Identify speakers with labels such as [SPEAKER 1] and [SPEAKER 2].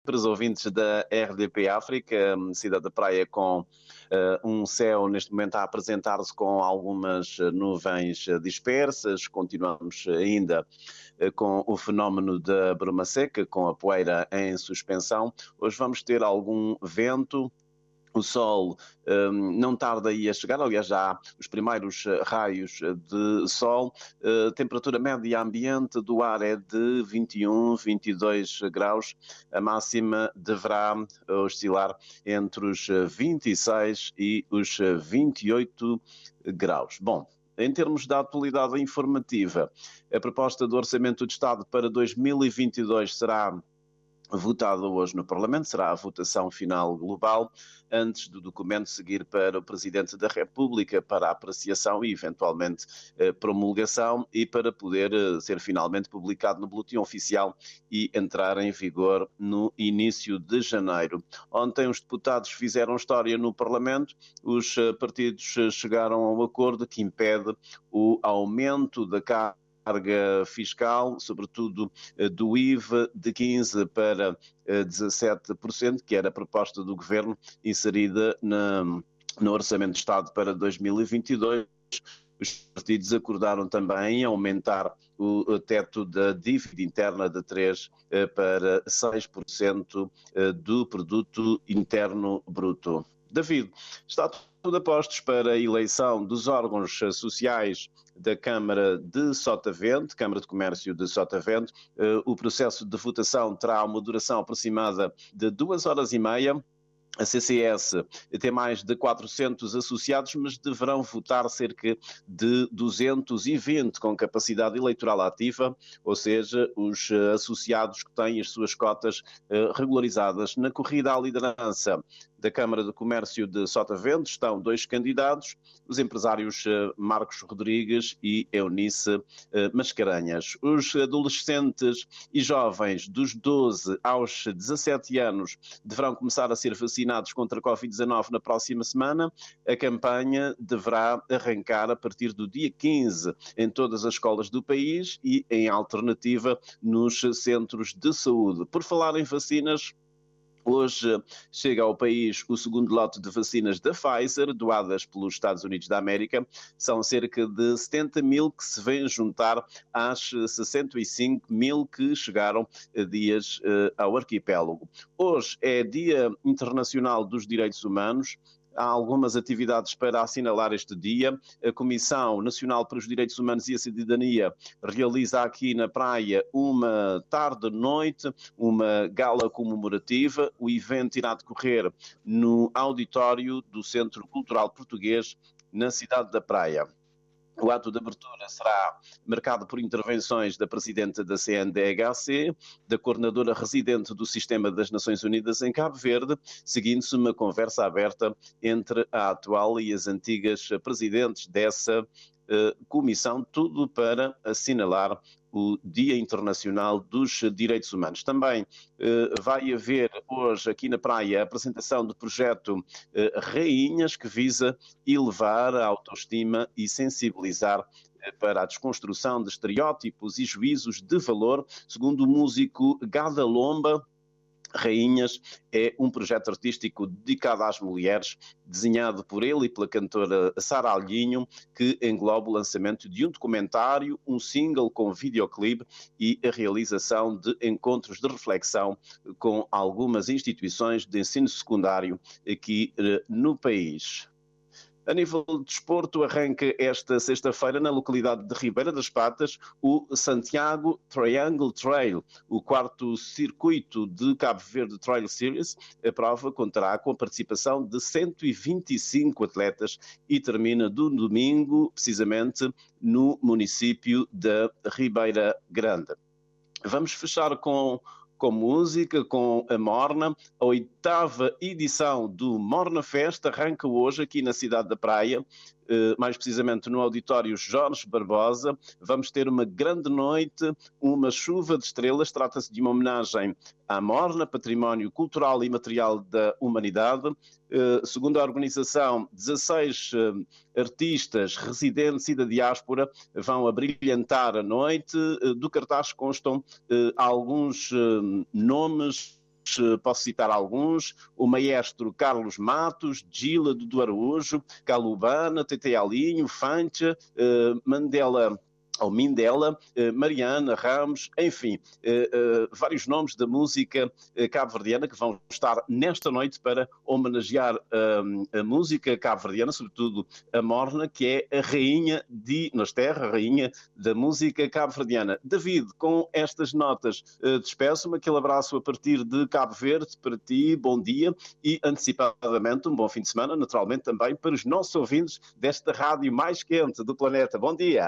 [SPEAKER 1] Para os ouvintes da RDP África, cidade da Praia com um céu neste momento a apresentar-se com algumas nuvens dispersas. Continuamos ainda com o fenómeno da bruma seca, com a poeira em suspensão. Hoje vamos ter algum vento. O sol não tarda aí a chegar, aliás, já há os primeiros raios de sol. Temperatura média ambiente do ar é de 21, 22 graus. A máxima deverá oscilar entre os 26 e os 28 graus. Bom, em termos da atualidade informativa, a proposta do Orçamento de Estado para 2022 será votada hoje no Parlamento, será a votação final global, antes do documento seguir para o Presidente da República para apreciação e, eventualmente, promulgação e para poder ser finalmente publicado no Boletim Oficial e entrar em vigor no início de janeiro. Ontem os deputados fizeram história no Parlamento, os partidos chegaram a um acordo que impede o aumento da carga fiscal, sobretudo do IVA, de 15% para 17%, que era a proposta do Governo inserida no Orçamento de Estado para 2022. Os partidos acordaram também aumentar o teto da dívida interna de 3% para 6% do produto interno bruto. David, está tudo a postos para a eleição dos órgãos sociais da Câmara de Sotavento, Câmara de Comércio de Sotavento. O processo de votação terá uma duração aproximada de 2 horas e meia. A CCS tem mais de 400 associados, mas deverão votar cerca de 220 com capacidade eleitoral ativa, ou seja, os associados que têm as suas cotas regularizadas. Na corrida à liderança da Câmara de Comércio de Sotavento estão 2 candidatos, os empresários Marcos Rodrigues e Eunice Mascarenhas. Os adolescentes e jovens dos 12 aos 17 anos deverão começar a ser vacinados contra a Covid-19 na próxima semana. A campanha deverá arrancar a partir do dia 15 em todas as escolas do país e, em alternativa, nos centros de saúde. Por falar em vacinas, hoje chega ao país o segundo lote de vacinas da Pfizer, doadas pelos Estados Unidos da América. São cerca de 70 mil que se vêm juntar às 65 mil que chegaram dias ao arquipélago. Hoje é Dia Internacional dos Direitos Humanos. Há algumas atividades para assinalar este dia. A Comissão Nacional para os Direitos Humanos e a Cidadania realiza aqui na Praia uma tarde-noite, uma gala comemorativa. O evento irá decorrer no auditório do Centro Cultural Português, na cidade da Praia. O ato de abertura será marcado por intervenções da Presidente da CNDHC, da Coordenadora Residente do Sistema das Nações Unidas em Cabo Verde, seguindo-se uma conversa aberta entre a atual e as antigas presidentes dessa comissão, tudo para assinalar o Dia Internacional dos Direitos Humanos. Também vai haver hoje aqui na Praia a apresentação do projeto Rainhas, que visa elevar a autoestima e sensibilizar para a desconstrução de estereótipos e juízos de valor. Segundo o músico Gada Lomba, Rainhas é um projeto artístico dedicado às mulheres, desenhado por ele e pela cantora Sara Alhinho, que engloba o lançamento de um documentário, um single com videoclipe e a realização de encontros de reflexão com algumas instituições de ensino secundário aqui no país. A nível de desporto, arranca esta sexta-feira na localidade de Ribeira das Patas o Santiago Triangle Trail, o quarto circuito de Cabo Verde Trail Series. A prova contará com a participação de 125 atletas e termina do domingo, precisamente no município da Ribeira Grande. Vamos fechar com música, com a Morna. A 8ª edição do Morna Fest arranca hoje aqui na cidade da Praia, mais precisamente no auditório Jorge Barbosa. Vamos ter uma grande noite, uma chuva de estrelas. Trata-se de uma homenagem à Morna, património cultural e material da humanidade. Segundo a organização, 16 artistas residentes e da diáspora vão abrilhantar a noite. Do cartaz constam alguns nomes posso citar alguns: o maestro Carlos Matos, Gila do Araújo, Calubana, Tete Alinho, Fancha, Mandela ou Mindela, Mariana Ramos, enfim, vários nomes da música cabo-verdiana que vão estar nesta noite para homenagear a música cabo-verdiana, sobretudo a Morna, que é a rainha de Nas Terras, a rainha da música cabo-verdiana. David, com estas notas, despeço-me, aquele abraço a partir de Cabo Verde para ti, bom dia e antecipadamente um bom fim de semana, naturalmente também para os nossos ouvintes desta rádio mais quente do planeta. Bom dia!